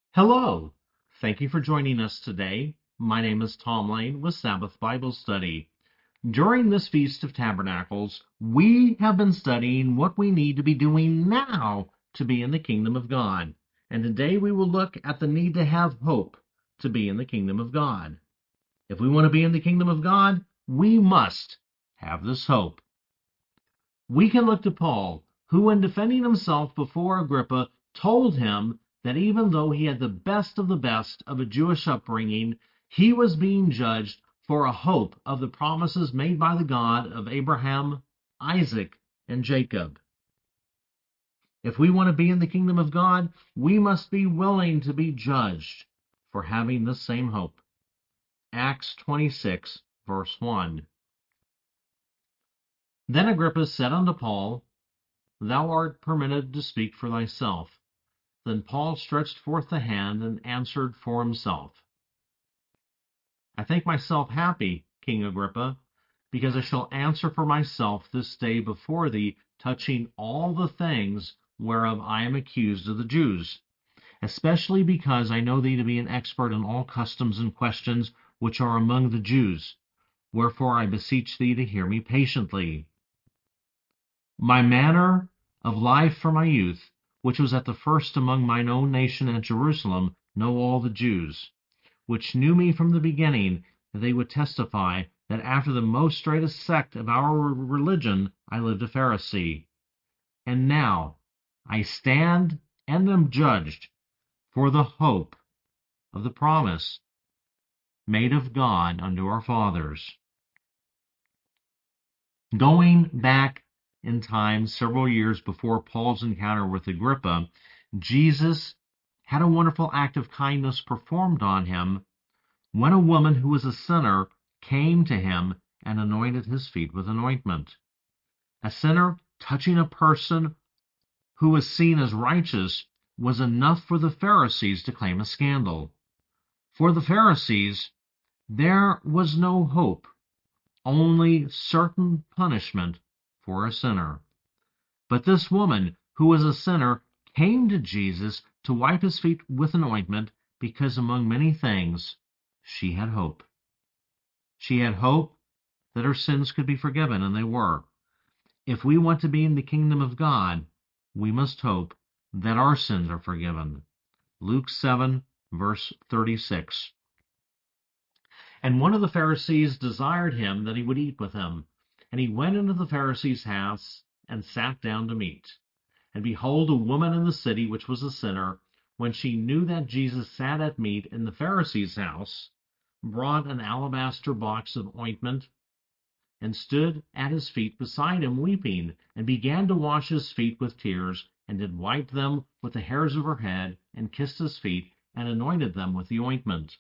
Hello. Thank you for joining us today. My name is Tom Lane with Sabbath Bible Study. During this Feast of Tabernacles, we have been studying what we need to be doing now to be in the kingdom of God. And today we will look at the need to have hope to be in the kingdom of God. If we want to be in the kingdom of God, we must have this hope. We can look to Paul, who in defending himself before Agrippa told him that even though he had the best of a Jewish upbringing, he was being judged for a hope of the promises made by the God of Abraham, Isaac, and Jacob. If we want to be in the kingdom of God, we must be willing to be judged for having this same hope. Acts 26, verse 1. Then Agrippa said unto Paul, Thou art permitted to speak for thyself. Then Paul stretched forth the hand and answered for himself. I think myself happy, King Agrippa, because I shall answer for myself this day before thee touching all the things whereof I am accused of the Jews, especially because I know thee to be an expert in all customs and questions which are among the Jews. Wherefore I beseech thee to hear me patiently. My manner of life from my youth, which was at the first among mine own nation at Jerusalem, know all the Jews, which knew me from the beginning, that they would testify that after the most straitest sect of our religion I lived a Pharisee. And now I stand and am judged for the hope of the promise made of God unto our fathers. Going back in time several years before Paul's encounter with Agrippa, Jesus had a wonderful act of kindness performed on him when a woman who was a sinner came to him and anointed his feet with an ointment. A sinner touching a person who was seen as righteous was enough for the Pharisees to claim a scandal. For the Pharisees, there was no hope, only certain punishment for a sinner. But this woman, who was a sinner, came to Jesus to wipe his feet with an ointment because, among many things, she had hope. She had hope that her sins could be forgiven, and they were. If we want to be in the kingdom of God, we must hope that our sins are forgiven. Luke 7, verse 36. And one of the Pharisees desired him that he would eat with him. And he went into the Pharisee's house and sat down to meat. And behold, a woman in the city, which was a sinner, when she knew that Jesus sat at meat in the Pharisee's house, brought an alabaster box of ointment, and stood at his feet beside him weeping, and began to wash his feet with tears, and did wipe them with the hairs of her head, and kissed his feet, and anointed them with the ointment.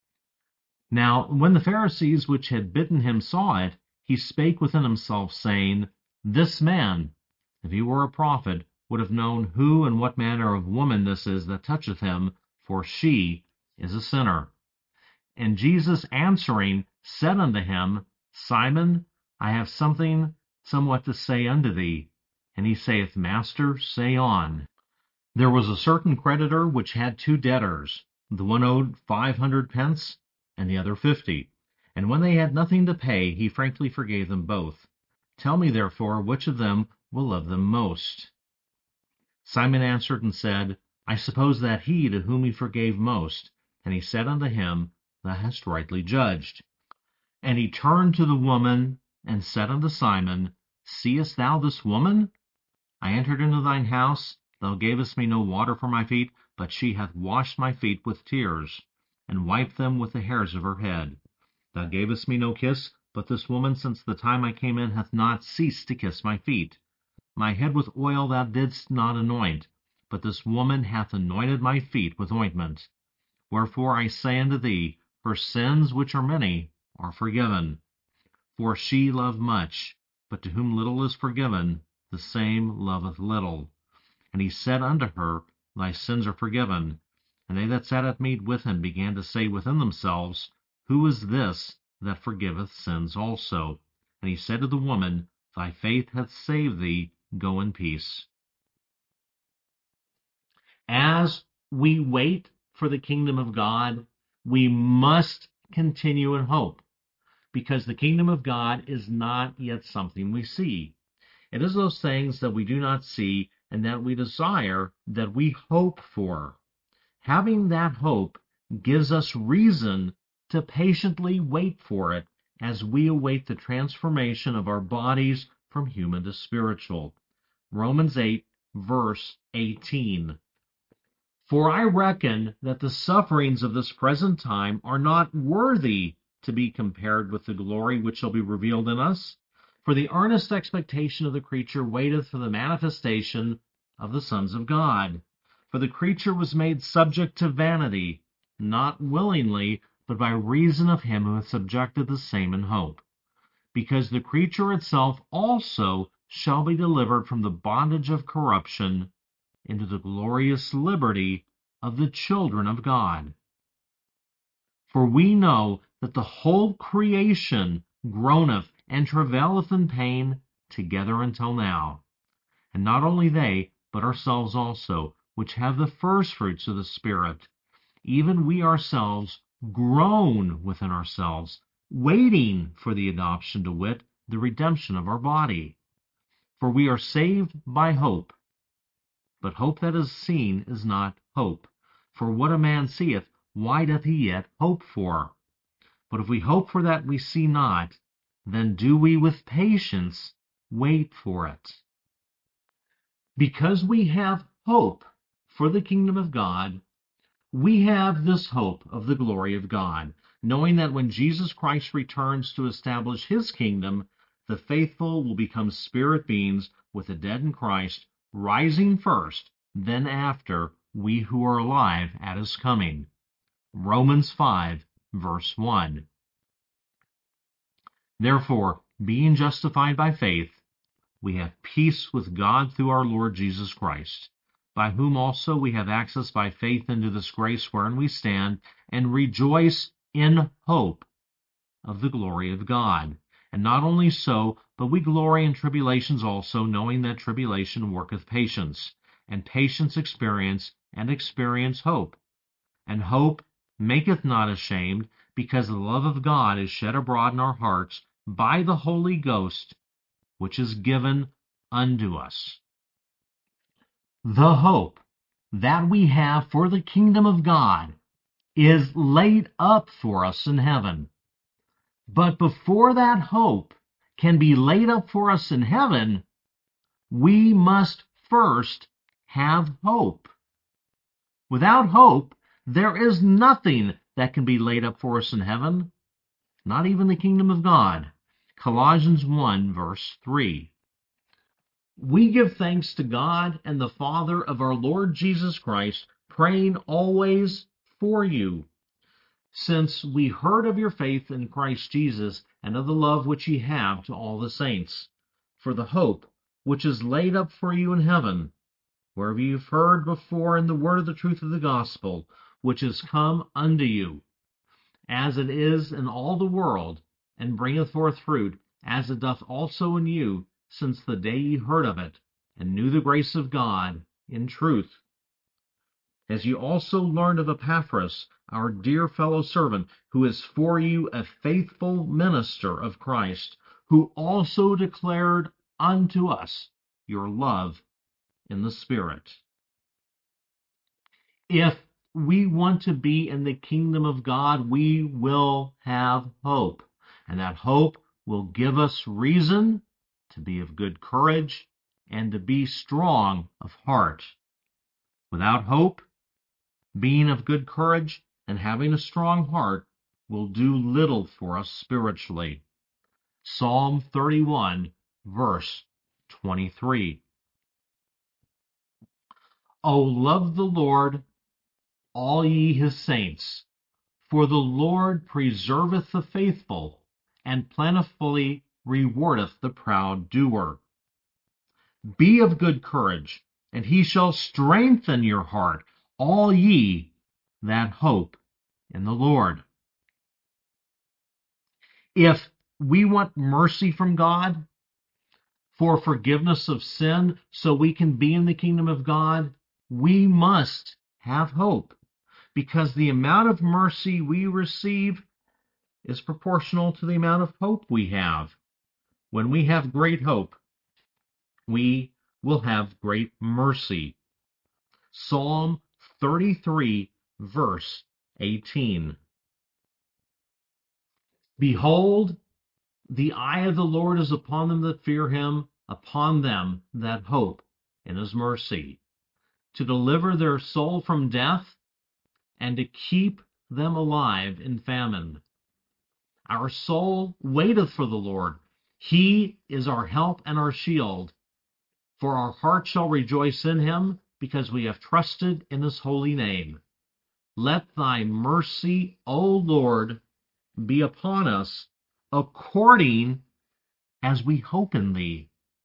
Now when the Pharisees which had bidden him saw it, he spake within himself, saying, This man, if he were a prophet, would have known who and what manner of woman this is that toucheth him, for she is a sinner. And Jesus answering said unto him, Simon, I have something somewhat to say unto thee. And he saith, Master, say on. There was a certain creditor which had two debtors. The one owed 500 pence, and the other 50. And when they had nothing to pay, he frankly forgave them both. Tell me therefore, which of them will love them most? Simon answered and said, I suppose that he to whom he forgave most. And he said unto him, Thou hast rightly judged. And he turned to the woman, and said unto Simon, Seest thou this woman? I entered into thine house, thou gavest me no water for my feet, but she hath washed my feet with tears, and wiped them with the hairs of her head. Thou gavest me no kiss, but this woman since the time I came in hath not ceased to kiss my feet. My head with oil thou didst not anoint, but this woman hath anointed my feet with ointment. Wherefore I say unto thee, her sins, which are many, are forgiven. For she loved much, but to whom little is forgiven, the same loveth little. And he said unto her, Thy sins are forgiven. And they that sat at meat with him began to say within themselves, Who is this that forgiveth sins also? And he said to the woman, Thy faith hath saved thee, go in peace. As we wait for the kingdom of God, we must continue in hope, because the kingdom of God is not yet something we see. It is those things that we do not see and that we desire that we hope for. Having that hope gives us reason to patiently wait for it as we await the transformation of our bodies from human to spiritual. Romans 8, verse 18. For I reckon that the sufferings of this present time are not worthy to be compared with the glory which shall be revealed in us. For the earnest expectation of the creature waiteth for the manifestation of the sons of God. For the creature was made subject to vanity, not willingly, but by reason of him who hath subjected the same in hope. Because the creature itself also shall be delivered from the bondage of corruption into the glorious liberty of the children of God. For we know that the whole creation groaneth and travaileth in pain together until now. And not only they, but ourselves also, which have the firstfruits of the Spirit, even we ourselves groan within ourselves, waiting for the adoption, to wit, the redemption of our body. For we are saved by hope. But hope that is seen is not hope. For what a man seeth, why doth he yet hope for? But if we hope for that we see not, then do we with patience wait for it. Because we have hope for the kingdom of God, we have this hope of the glory of God, knowing that when Jesus Christ returns to establish his kingdom, the faithful will become spirit beings with the dead in Christ, rising first, then after we who are alive at his coming. Romans 5, verse 1. Therefore, being justified by faith, we have peace with God through our Lord Jesus Christ, by whom also we have access by faith into this grace wherein we stand, and rejoice in hope of the glory of God. And not only so, but we glory in tribulations also, knowing that tribulation worketh patience, and patience experience, and experience hope. And hope maketh not ashamed, because the love of God is shed abroad in our hearts by the Holy Ghost, which is given unto us. The hope that we have for the kingdom of God is laid up for us in heaven. But before that hope can be laid up for us in heaven, we must first have hope. Without hope, there is nothing that can be laid up for us in heaven, not even the kingdom of God. Colossians 1, verse 3. We give thanks to God and the Father of our Lord Jesus Christ, praying always for you, since we heard of your faith in Christ Jesus and of the love which ye have to all the saints, for the hope which is laid up for you in heaven, whereof ye have heard before in the word of the truth of the gospel, which is come unto you, as it is in all the world, and bringeth forth fruit, as it doth also in you, since the day ye heard of it, and knew the grace of God in truth. As ye also learned of Epaphras, our dear fellow servant, who is for you a faithful minister of Christ, who also declared unto us your love in the Spirit. If we want to be in the kingdom of God, we will have hope. And that hope will give us reason to be of good courage and to be strong of heart. Without hope, being of good courage and having a strong heart will do little for us spiritually. Psalm 31, verse 23. O love the Lord, all ye his saints, for the Lord preserveth the faithful, and plentifully rewardeth the proud doer. Be of good courage, and he shall strengthen your heart, all ye that hope in the Lord. If we want mercy from God for forgiveness of sin so we can be in the kingdom of God, we must have hope. because the amount of mercy we receive is proportional to the amount of hope we have. When we have great hope, we will have great mercy. Psalm 33, verse 18. Behold, the eye of the Lord is upon them that fear him, upon them that hope in his mercy, to deliver their soul from death and to keep them alive in famine. Our soul waiteth for the Lord. He is our help and our shield. For our heart shall rejoice in him, because we have trusted in his holy name. Let thy mercy, O Lord, be upon us, according as we hope in thee.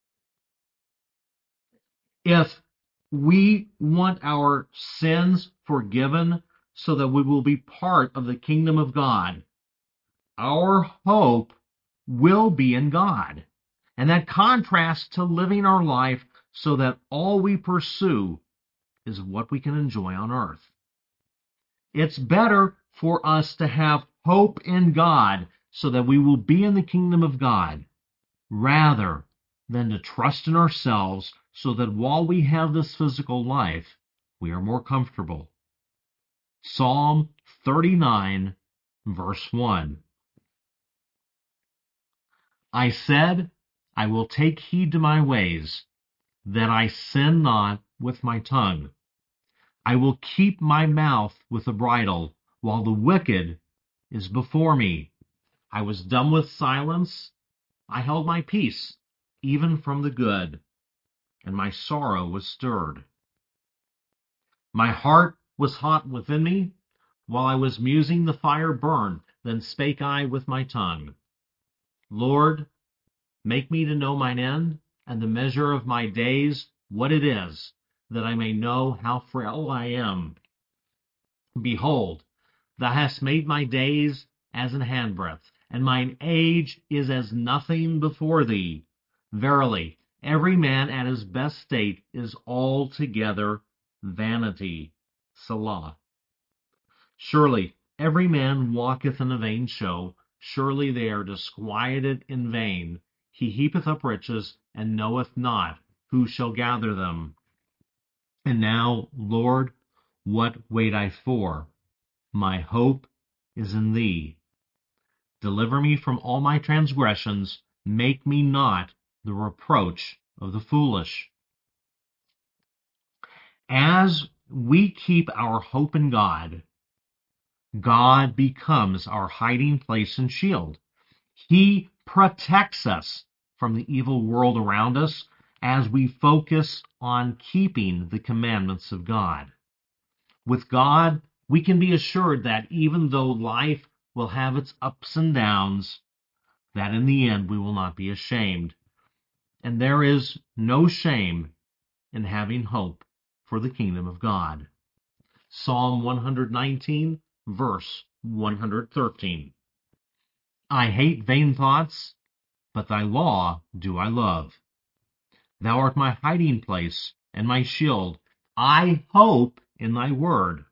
If we want our sins forgiven so that we will be part of the kingdom of God, our hope will be in God. And that contrasts to living our life so that all we pursue is what we can enjoy on earth. It's better for us to have hope in God so that we will be in the kingdom of God, rather than to trust in ourselves so that while we have this physical life, we are more comfortable. Psalm 39, verse 1. I said, I will take heed to my ways, that I sin not with my tongue. I will keep my mouth with a bridle, while the wicked is before me. I was dumb with silence. I held my peace, even from the good, and my sorrow was stirred. My heart was hot within me. While I was musing, the fire burned. Then spake I with my tongue. Lord, make me to know mine end, and the measure of my days, what it is, that I may know how frail I am. Behold, thou hast made my days as an handbreadth, and mine age is as nothing before thee. Verily, every man at his best state is altogether vanity. Selah. Surely every man walketh in a vain show. Surely they are disquieted in vain. He heapeth up riches, and knoweth not who shall gather them. And now, Lord, what wait I for? My hope is in thee. Deliver me from all my transgressions. Make me not the reproach of the foolish. As we keep our hope in God, God becomes our hiding place and shield. He protects us from the evil world around us as we focus on keeping the commandments of God. With God, we can be assured that even though life will have its ups and downs, that in the end we will not be ashamed. And there is no shame in having hope for the kingdom of God. Psalm 119, verse 113. I hate vain thoughts, but thy law do I love. Thou art my hiding place and my shield. I hope in thy word.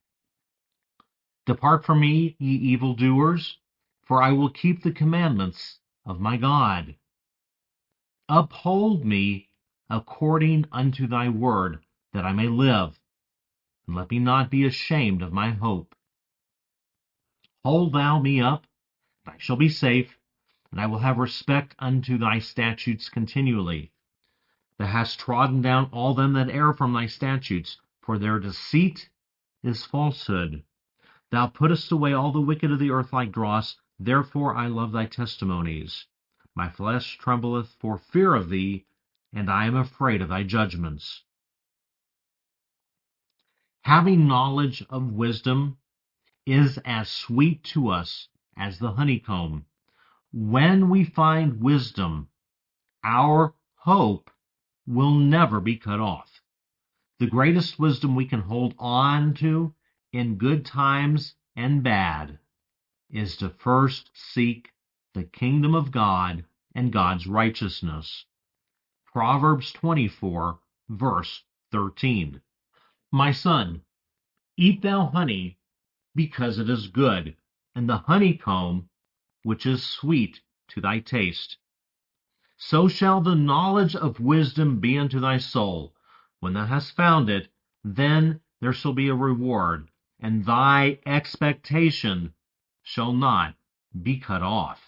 Depart from me, ye evildoers, for I will keep the commandments of my God. Uphold me according unto thy word, that I may live, and let me not be ashamed of my hope. Hold thou me up, and I shall be safe, and I will have respect unto thy statutes continually. Thou hast trodden down all them that err from thy statutes, for their deceit is falsehood. Thou puttest away all the wicked of the earth like dross, therefore I love thy testimonies. My flesh trembleth for fear of thee, and I am afraid of thy judgments. Having knowledge of wisdom is as sweet to us as the honeycomb. When we find wisdom, our hope will never be cut off. The greatest wisdom we can hold on to in good times and bad is to first seek the kingdom of God and God's righteousness. Proverbs 24, verse 13. My son, Eat thou honey, because it is good, and the honeycomb, which is sweet to thy taste. So shall the knowledge of wisdom be unto thy soul. When thou hast found it, then there shall be a reward, and thy expectation shall not be cut off.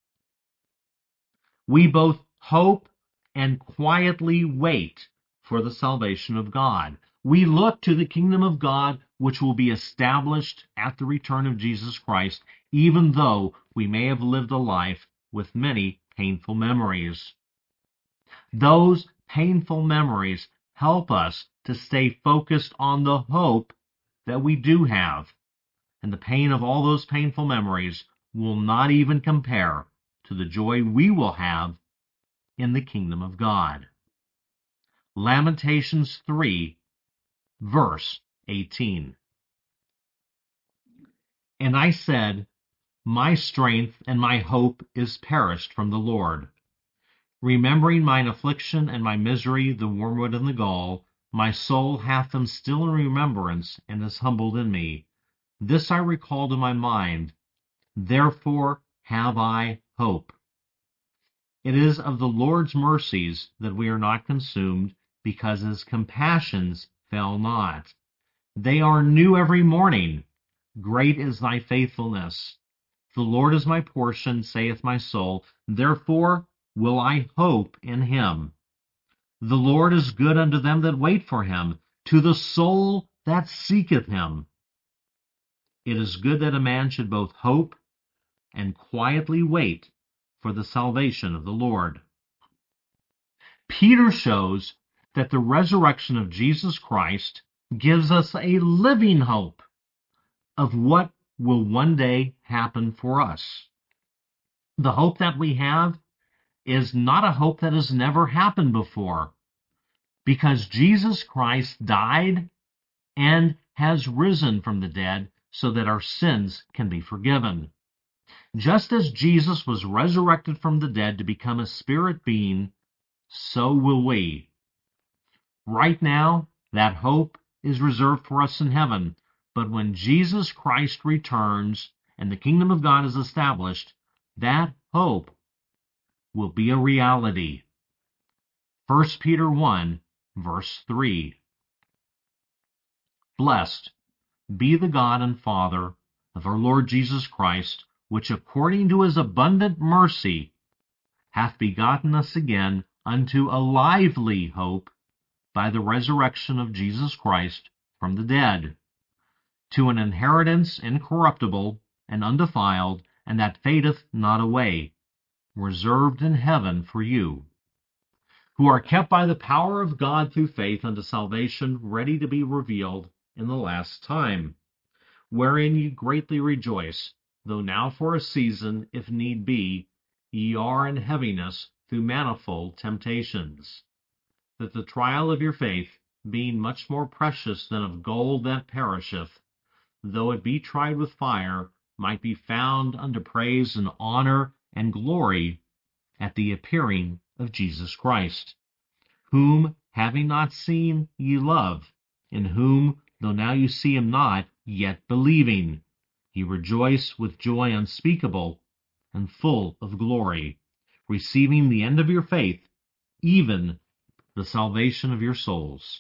We both hope and quietly wait for the salvation of God. We look to the kingdom of God, which will be established at the return of Jesus Christ, even though we may have lived a life with many painful memories. Those painful memories help us to stay focused on the hope that we do have. And the pain of all those painful memories will not even compare to the joy we will have in the kingdom of God. Lamentations 3, verse 18. And I said, my strength and my hope is perished from the Lord. Remembering mine affliction and my misery, the wormwood and the gall, my soul hath them still in remembrance, and is humbled in me. This I recall to my mind, therefore have I hope. It is of the Lord's mercies that we are not consumed, because his compassions fail not. They are new every morning. Great is thy faithfulness. The Lord is my portion, saith my soul. Therefore will I hope in him. The Lord is good unto them that wait for him, to the soul that seeketh him. It is good that a man should both hope and quietly wait for the salvation of the Lord. Peter shows that the resurrection of Jesus Christ gives us a living hope of what will one day happen for us. The hope that we have is not a hope that has never happened before, because Jesus Christ died and has risen from the dead so that our sins can be forgiven. Just as Jesus was resurrected from the dead to become a spirit being, so will we. Right now, that hope is reserved for us in heaven, but when Jesus Christ returns and the kingdom of God is established, that hope will be a reality. 1 Peter 1, verse 3. Blessed be the God and Father of our Lord Jesus Christ, which according to his abundant mercy hath begotten us again unto a lively hope by the resurrection of Jesus Christ from the dead, to an inheritance incorruptible and undefiled, and that fadeth not away, reserved in heaven for you, who are kept by the power of God through faith unto salvation, ready to be revealed in the last time, wherein ye greatly rejoice, though now for a season, if need be, ye are in heaviness through manifold temptations, that the trial of your faith, being much more precious than of gold that perisheth, though it be tried with fire, might be found unto praise and honor and glory at the appearing of Jesus Christ, whom, having not seen, ye love, in whom, though now you see him not, yet believing, ye rejoice with joy unspeakable and full of glory, receiving the end of your faith, even the salvation of your souls.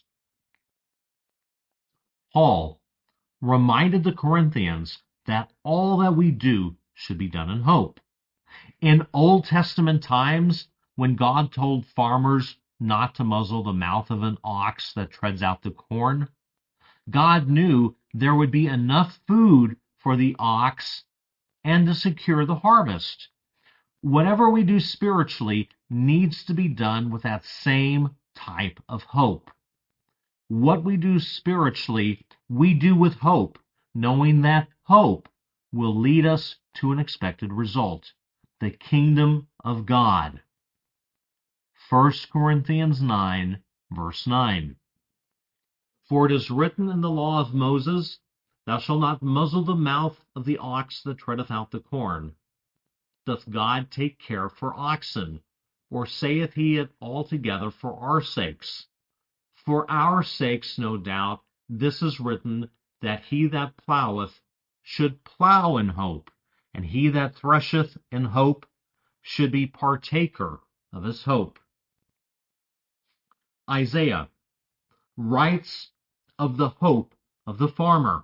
Paul reminded the Corinthians that all that we do should be done in hope. In Old Testament times, when God told farmers not to muzzle the mouth of an ox that treads out the corn, God knew there would be enough food for the ox and to secure the harvest. Whatever we do spiritually needs to be done with that same type of hope. What we do spiritually, we do with hope, knowing that hope will lead us to an expected result, the kingdom of God. 1 Corinthians 9, verse 9. For it is written in the law of Moses, Thou shalt not muzzle the mouth of the ox that treadeth out the corn. Doth God take care for oxen? Or saith he it altogether for our sakes? For our sakes, no doubt, this is written, that he that ploweth should plow in hope, and he that thresheth in hope should be partaker of his hope. Isaiah writes of the hope of the farmer.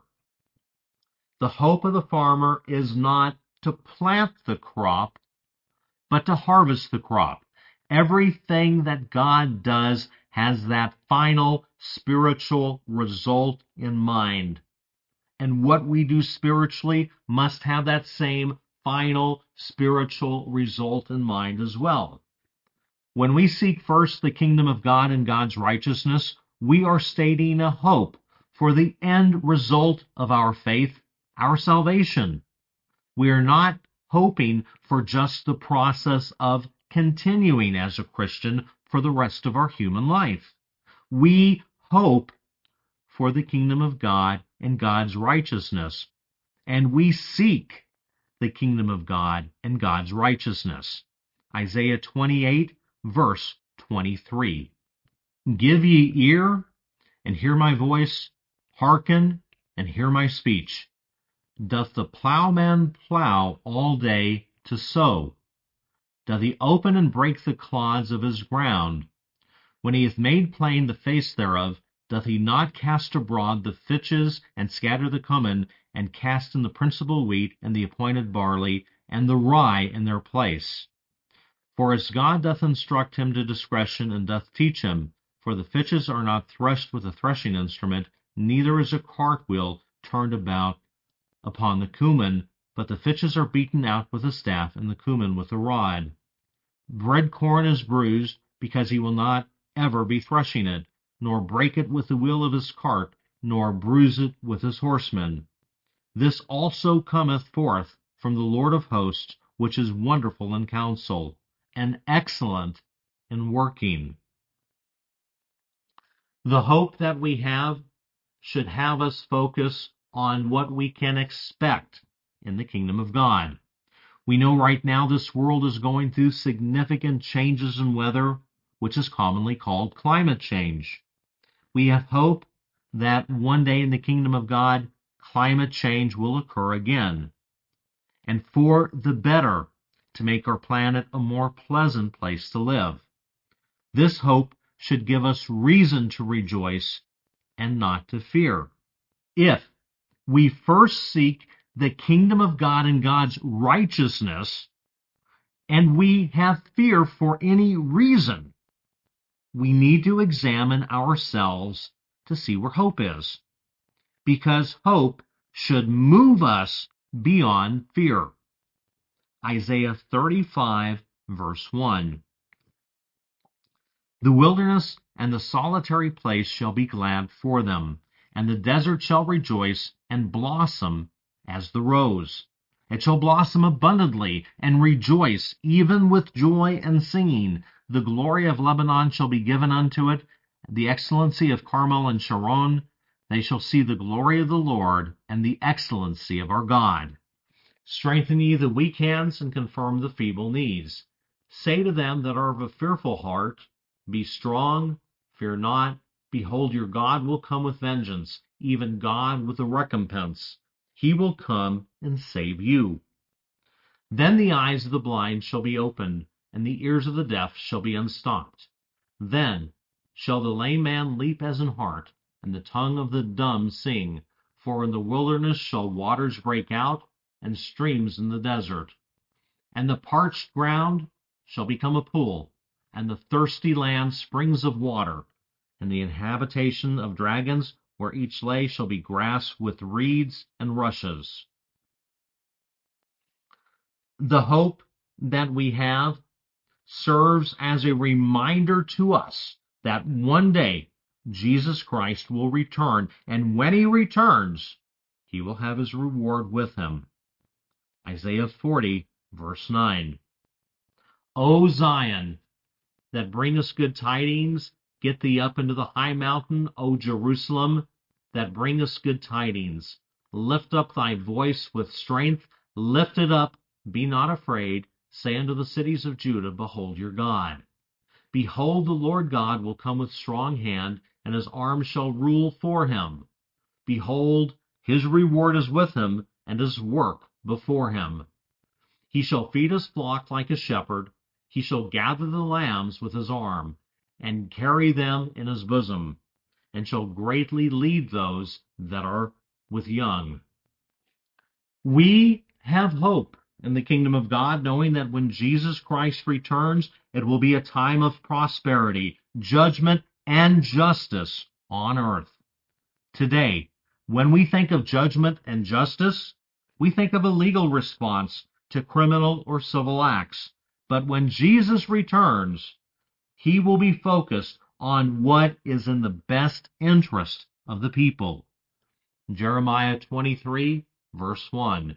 The hope of the farmer is not to plant the crop, but to harvest the crop. Everything that God does has that final spiritual result in mind. And what we do spiritually must have that same final spiritual result in mind as well. When we seek first the kingdom of God and God's righteousness, we are stating a hope for the end result of our faith, our salvation. We are not hoping for just the process of continuing as a Christian for the rest of our human life. We hope for the kingdom of God and God's righteousness, and we seek the kingdom of God and God's righteousness. Isaiah 28, verse 23. Give ye ear, and hear my voice, hearken, and hear my speech. Doth the plowman plow all day to sow? Doth he open and break the clods of his ground? When he hath made plain the face thereof, doth he not cast abroad the fitches, and scatter the cummin, and cast in the principal wheat, and the appointed barley, and the rye in their place? For as God doth instruct him to discretion, and doth teach him, for the fitches are not threshed with a threshing instrument, neither is a cartwheel turned about upon the cumin, but the fitches are beaten out with a staff, and the cumin with a rod. Bread corn is bruised, because he will not ever be threshing it, nor break it with the wheel of his cart, nor bruise it with his horsemen. This also cometh forth from the Lord of hosts, which is wonderful in counsel, and excellent in working. The hope that we have should have us focus on what we can expect in the kingdom of God. We know right now this world is going through significant changes in weather, which is commonly called climate change. We have hope that one day in the kingdom of God, climate change will occur again, and for the better, to make our planet a more pleasant place to live. This hope should give us reason to rejoice and not to fear. If we first seek the kingdom of God and God's righteousness, and we have fear for any reason, we need to examine ourselves to see where hope is. Because hope should move us beyond fear. Isaiah 35, verse 1. The wilderness and the solitary place shall be glad for them, and the desert shall rejoice and blossom as the rose. It shall blossom abundantly and rejoice, even with joy and singing. The glory of Lebanon shall be given unto it, the excellency of Carmel and Sharon. They shall see the glory of the Lord and the excellency of our God. Strengthen ye the weak hands and confirm the feeble knees. Say to them that are of a fearful heart, be strong, fear not. Behold, your God will come with vengeance, even God with a recompense. He will come and save you. Then the eyes of the blind shall be opened, and the ears of the deaf shall be unstopped. Then shall the lame man leap as an hart, and the tongue of the dumb sing. For in the wilderness shall waters break out, and streams in the desert. And the parched ground shall become a pool, and the thirsty land springs of water. And the habitation of dragons, where each lay, shall be grass with reeds and rushes. The hope that we have serves as a reminder to us that one day Jesus Christ will return, and when he returns, he will have his reward with him. Isaiah 40, verse 9. O Zion, that bringest good tidings, get thee up into the high mountain, O Jerusalem, that bringest good tidings. Lift up thy voice with strength, lift it up, be not afraid. Say unto the cities of Judah, behold your God. Behold, the Lord God will come with strong hand, and his arm shall rule for him. Behold, His reward is with him, and his work before him. He shall feed his flock like a shepherd. He shall gather the lambs with his arm, and carry them in his bosom, and shall greatly lead those that are with young. We have hope in the kingdom of God, knowing that when Jesus Christ returns, it will be a time of prosperity, judgment, and justice on earth. Today, when we think of judgment and justice, we think of a legal response to criminal or civil acts. But when Jesus returns, he will be focused on what is in the best interest of the people. Jeremiah 23, verse 1.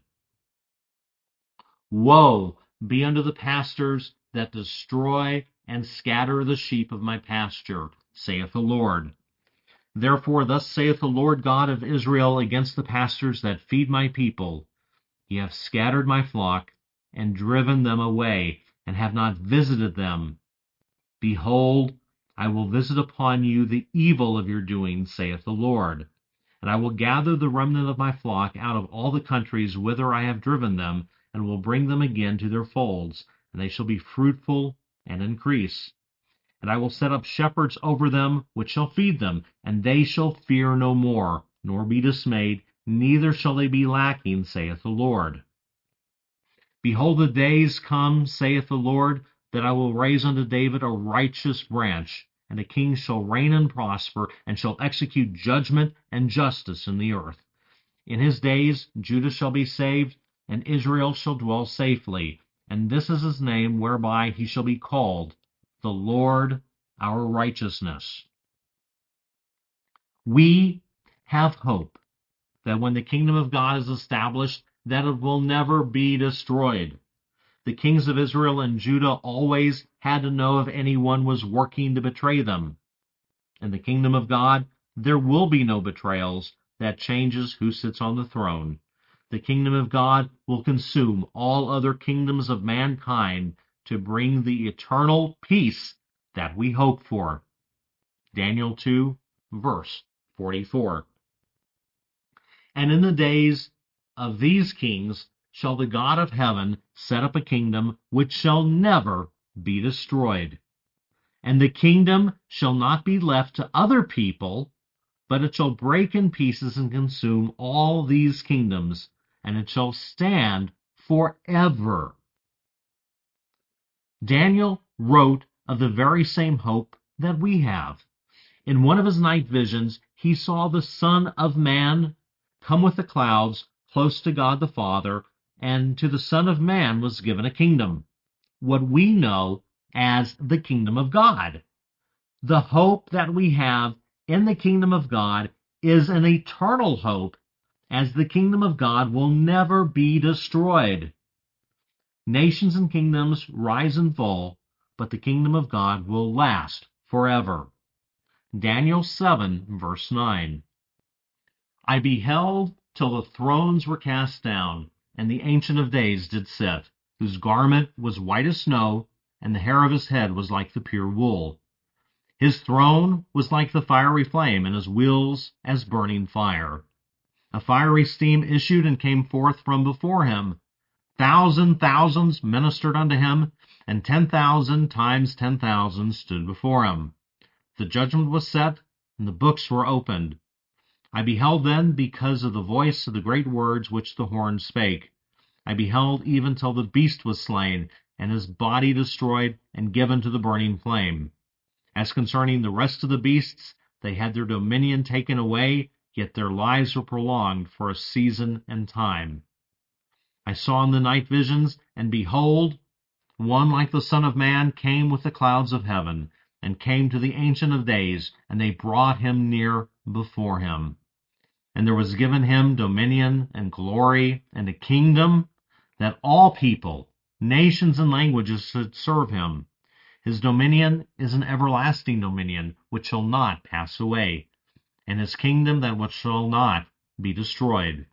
Woe be unto the pastors that destroy and scatter the sheep of my pasture, saith the Lord. Therefore thus saith the Lord God of Israel against the pastors that feed my people, Ye have scattered my flock, and driven them away, and have not visited them. Behold, I will visit upon you the evil of your doing, saith the Lord. And I will gather the remnant of my flock out of all the countries whither I have driven them, and will bring them again to their folds, and they shall be fruitful and increase. And I will set up shepherds over them, which shall feed them, and they shall fear no more, nor be dismayed, neither shall they be lacking, saith the Lord. Behold, the days come, saith the Lord, that I will raise unto David a righteous branch, and a king shall reign and prosper, and shall execute judgment and justice in the earth. In his days Judah shall be saved, and Israel shall dwell safely, and this is his name whereby he shall be called, the Lord our righteousness. We have hope that when the kingdom of God is established, that it will never be destroyed. The kings of Israel and Judah always had to know if anyone was working to betray them. In the kingdom of God, there will be no betrayals that changes who sits on the throne. The kingdom of God will consume all other kingdoms of mankind to bring the eternal peace that we hope for. Daniel 2, verse 44. And in the days of these kings shall the God of heaven set up a kingdom which shall never be destroyed. And the kingdom shall not be left to other people, but it shall break in pieces and consume all these kingdoms, and it shall stand forever. Daniel wrote of the very same hope that we have. In one of his night visions, he saw the Son of Man come with the clouds close to God the Father, and to the Son of Man was given a kingdom, what we know as the kingdom of God. The hope that we have in the kingdom of God is an eternal hope, as the kingdom of God will never be destroyed. Nations and kingdoms rise and fall, but the kingdom of God will last forever. Daniel 7, verse 9. I beheld till the thrones were cast down, and the Ancient of Days did sit, whose garment was white as snow, and the hair of his head was like the pure wool. His throne was like the fiery flame, and his wheels as burning fire. A fiery steam issued and came forth from before him. Thousands ministered unto him, and 10,000 times 10,000 stood before him. The judgment was set, and the books were opened. I beheld then because of the voice of the great words which the horn spake. I beheld even till the beast was slain, and his body destroyed, and given to the burning flame. As concerning the rest of the beasts, they had their dominion taken away, yet their lives were prolonged for a season and time. I saw in the night visions, and behold, one like the Son of Man came with the clouds of heaven, and came to the Ancient of Days, and they brought him near before him. And there was given him dominion and glory and a kingdom, that all people, nations, and languages should serve him. His dominion is an everlasting dominion, which shall not pass away, and his kingdom that which shall not be destroyed.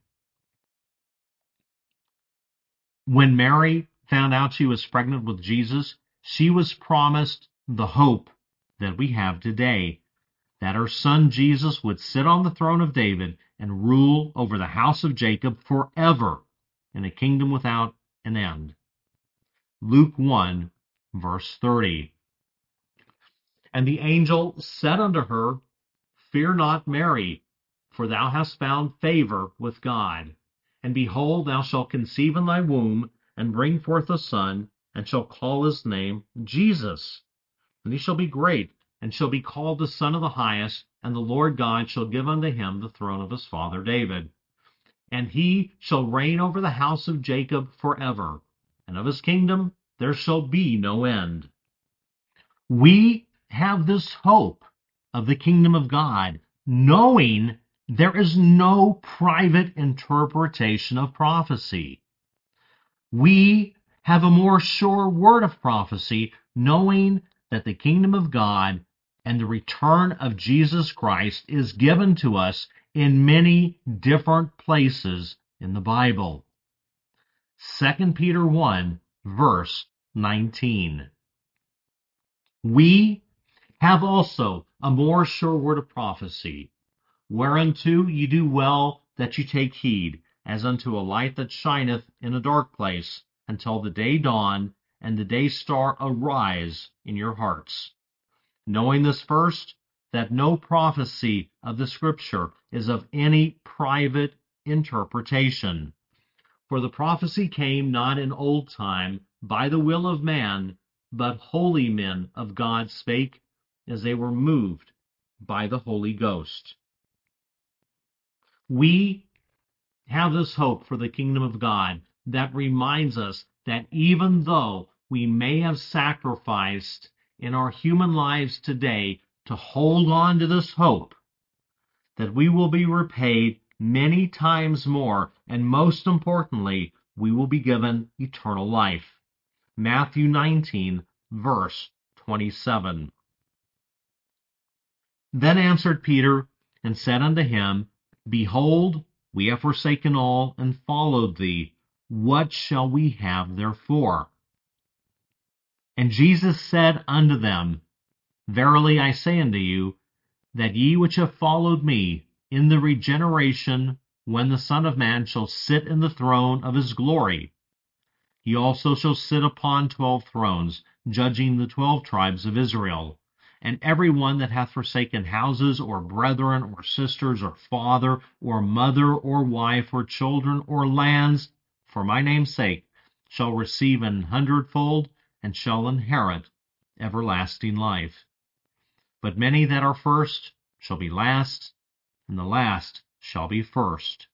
When Mary found out she was pregnant with Jesus, she was promised the hope that we have today, that her son Jesus would sit on the throne of David, and rule over the house of Jacob forever, in a kingdom without an end. Luke 1, verse 30. And the angel said unto her, Fear not, Mary, for thou hast found favor with God. And behold, thou shalt conceive in thy womb, and bring forth a son, and shall call his name Jesus. And he shall be great, and shall be called the Son of the Highest, and the Lord God shall give unto him the throne of his father David. And he shall reign over the house of Jacob forever, and of his kingdom there shall be no end. We have this hope of the kingdom of God, knowing there is no private interpretation of prophecy. We have a more sure word of prophecy, knowing that the kingdom of God and the return of Jesus Christ is given to us in many different places in the Bible. 2 Peter 1, verse 19. We have also a more sure word of prophecy, whereunto ye do well that ye take heed, as unto a light that shineth in a dark place, until the day dawn and the day star arise in your hearts. Knowing this first, that no prophecy of the Scripture is of any private interpretation. For the prophecy came not in old time by the will of man, but holy men of God spake as they were moved by the Holy Ghost. We have this hope for the kingdom of God that reminds us that even though we may have sacrificed in our human lives today to hold on to this hope, that we will be repaid many times more, and most importantly, we will be given eternal life. Matthew 19, verse 27. Then answered Peter and said unto him, Behold, we have forsaken all and followed thee. What shall we have therefore? And Jesus said unto them, Verily I say unto you, that ye which have followed me in the regeneration, when the Son of Man shall sit in the throne of his glory, he also shall sit upon 12 thrones, judging the 12 tribes of Israel. And every one that hath forsaken houses, or brethren, or sisters, or father, or mother, or wife, or children, or lands, for my name's sake, shall receive 100-fold, and shall inherit everlasting life. But many that are first shall be last, and the last shall be first.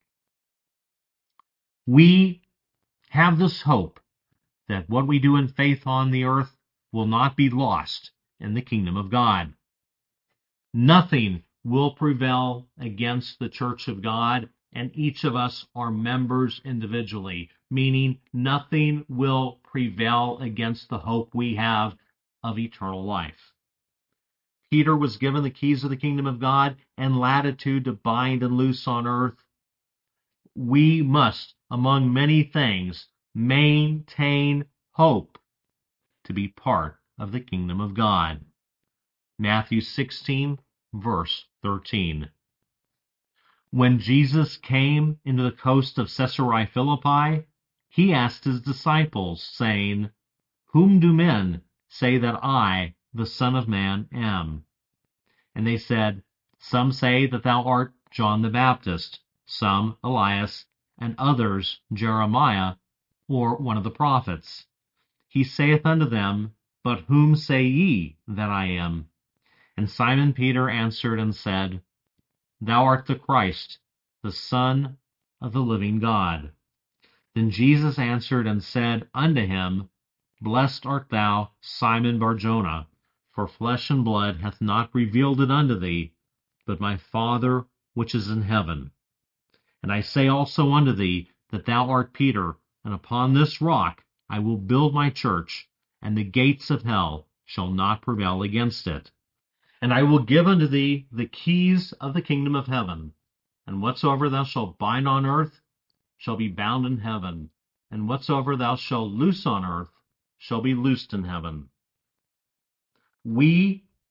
We have this hope that what we do in faith on the earth will not be lost in the kingdom of God. Nothing will prevail against the church of God, and each of us are members individually, meaning nothing will prevail against the hope we have of eternal life. Peter was given the keys of the kingdom of God and latitude to bind and loose on earth. We must, among many things, maintain hope to be part of the kingdom of God. Matthew 16, verse 13. When Jesus came into the coast of Caesarea Philippi, he asked his disciples, saying, Whom do men say that I, the Son of Man, am? And they said, Some say that thou art John the Baptist, some Elias, and others Jeremiah, or one of the prophets. He saith unto them, But whom say ye that I am? And Simon Peter answered and said, Thou art the Christ, the Son of the living God. Then Jesus answered and said unto him, Blessed art thou, Simon Bar-Jonah, for flesh and blood hath not revealed it unto thee, but my Father which is in heaven. And I say also unto thee, that thou art Peter, and upon this rock I will build my church, and the gates of hell shall not prevail against it. And I will give unto thee the keys of the kingdom of heaven, and whatsoever thou shalt bind on earth shall be bound in heaven, and whatsoever thou shalt loose on earth shall be loosed in heaven. We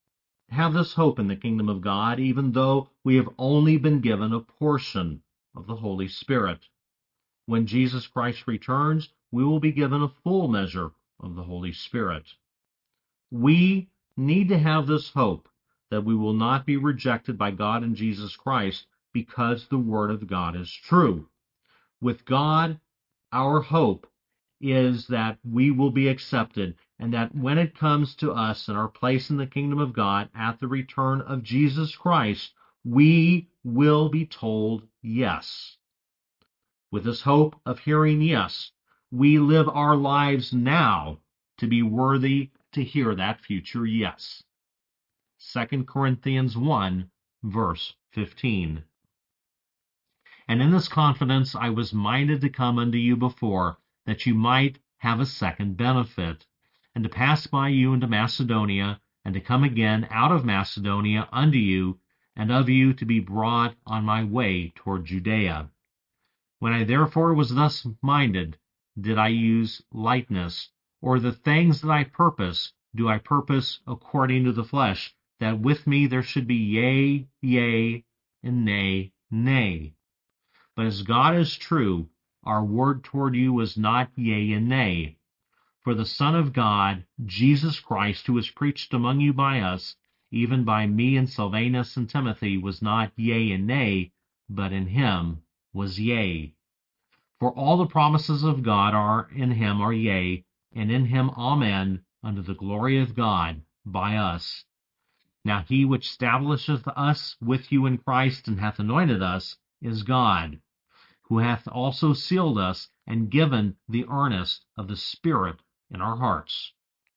have this hope in the kingdom of God, even though we have only been given a portion of the Holy Spirit. When Jesus Christ returns, we will be given a full measure of the Holy Spirit. We need to have this hope that we will not be rejected by God and Jesus Christ because the Word of God is true. With God, our hope is that we will be accepted, and that when it comes to us and our place in the kingdom of God at the return of Jesus Christ, we will be told yes. With this hope of hearing yes, we live our lives now to be worthy to hear that future yes. 2 Corinthians 1, verse 15. And in this confidence I was minded to come unto you before, that you might have a second benefit, and to pass by you into Macedonia, and to come again out of Macedonia unto you, and of you to be brought on my way toward Judea. When I therefore was thus minded, did I use lightness, or the things that I purpose, do I purpose according to the flesh, that with me there should be yea, yea, and nay, nay. But as God is true, our word toward you was not yea and nay. For the Son of God, Jesus Christ, who was preached among you by us, even by me and Silvanus and Timothy, was not yea and nay, but in him was yea. For all the promises of God are in him are yea, and in him amen, unto the glory of God by us. Now he which establisheth us with you in Christ and hath anointed us is God, who hath also sealed us and given the earnest of the Spirit in our hearts.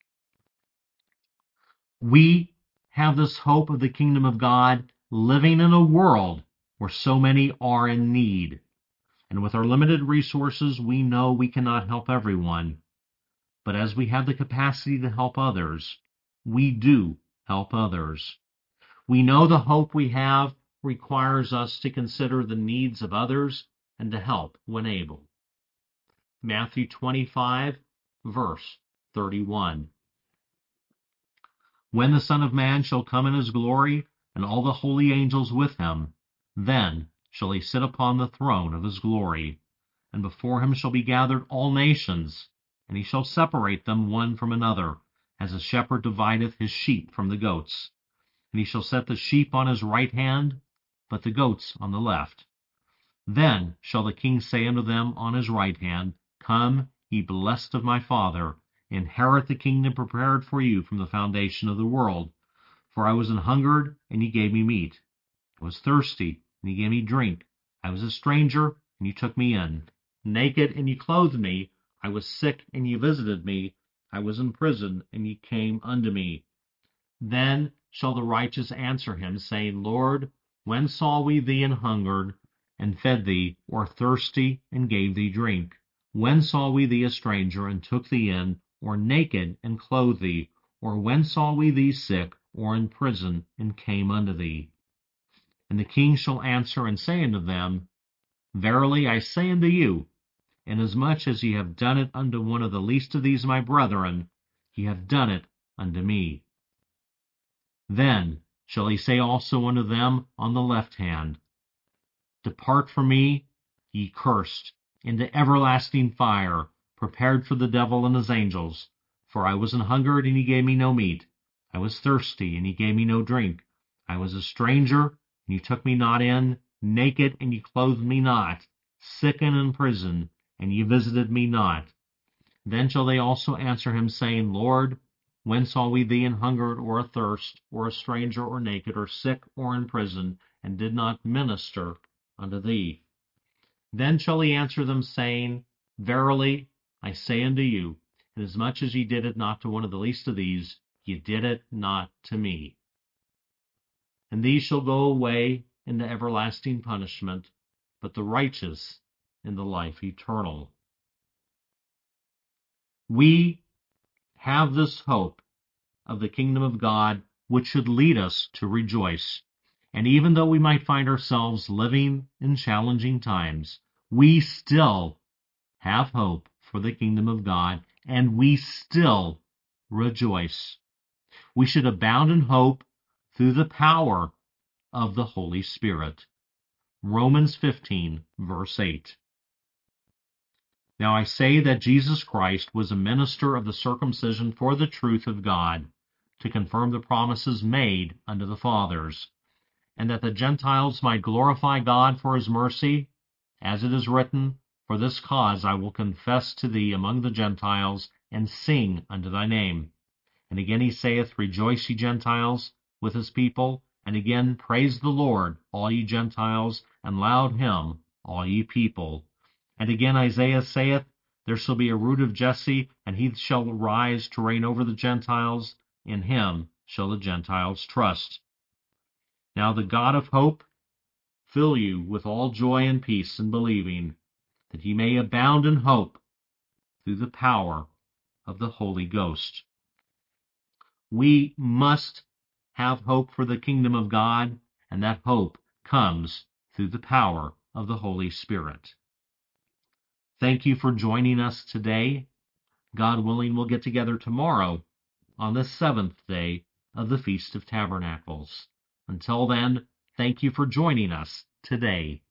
We have this hope of the kingdom of God, living in a world where so many are in need. And with our limited resources, we know we cannot help everyone. But as we have the capacity to help others, we do help others. We know the hope we have requires us to consider the needs of others and to help when able. Matthew 25, verse 31. When the Son of Man shall come in his glory, and all the holy angels with him, then shall he sit upon the throne of his glory. And before him shall be gathered all nations, and he shall separate them one from another, as a shepherd divideth his sheep from the goats. And he shall set the sheep on his right hand, but the goats on the left. Then shall the king say unto them on his right hand, Come, ye blessed of my Father, inherit the kingdom prepared for you from the foundation of the world. For I was an hungered, and ye gave me meat. I was thirsty, and ye gave me drink. I was a stranger, and ye took me in. Naked, and ye clothed me. I was sick, and ye visited me. I was in prison, and ye came unto me. Then shall the righteous answer him, saying, Lord, when saw we thee an hungered, and fed thee, or thirsty, and gave thee drink? When saw we thee a stranger, and took thee in, or naked, and clothed thee? Or when saw we thee sick, or in prison, and came unto thee? And the king shall answer and say unto them, Verily I say unto you, inasmuch as ye have done it unto one of the least of these my brethren, ye have done it unto me. Then shall he say also unto them on the left hand, Depart from me, ye cursed, into everlasting fire, prepared for the devil and his angels. For I was an hungered, and ye gave me no meat. I was thirsty, and ye gave me no drink. I was a stranger, and ye took me not in. Naked, and ye clothed me not. Sick and in prison, and ye visited me not. Then shall they also answer him, saying, Lord, when saw we thee an hungered, or athirst, or a stranger, or naked, or sick, or in prison, and did not minister unto thee? Then shall he answer them, saying, Verily I say unto you, inasmuch as ye did it not to one of the least of these, ye did it not to me. And these shall go away into everlasting punishment, but the righteous into life eternal. We have this hope of the kingdom of God, which should lead us to rejoice. And even though we might find ourselves living in challenging times, we still have hope for the kingdom of God, and we still rejoice. We should abound in hope, through the power of the Holy Spirit. Romans 15, verse 8. Now I say that Jesus Christ was a minister of the circumcision for the truth of God, to confirm the promises made unto the fathers, and that the Gentiles might glorify God for his mercy, as it is written, For this cause I will confess to thee among the Gentiles, and sing unto thy name. And again he saith, Rejoice, ye Gentiles, with his people, and again praise the Lord, all ye Gentiles, and laud him, all ye people. And again Isaiah saith, There shall be a root of Jesse, and he shall rise to reign over the Gentiles, in him shall the Gentiles trust. Now the God of hope fill you with all joy and peace in believing, that ye may abound in hope through the power of the Holy Ghost. We must have hope for the kingdom of God, and that hope comes through the power of the Holy Spirit. Thank you for joining us today. God willing, we'll get together tomorrow on the 7th day of the Feast of Tabernacles. Until then, thank you for joining us today.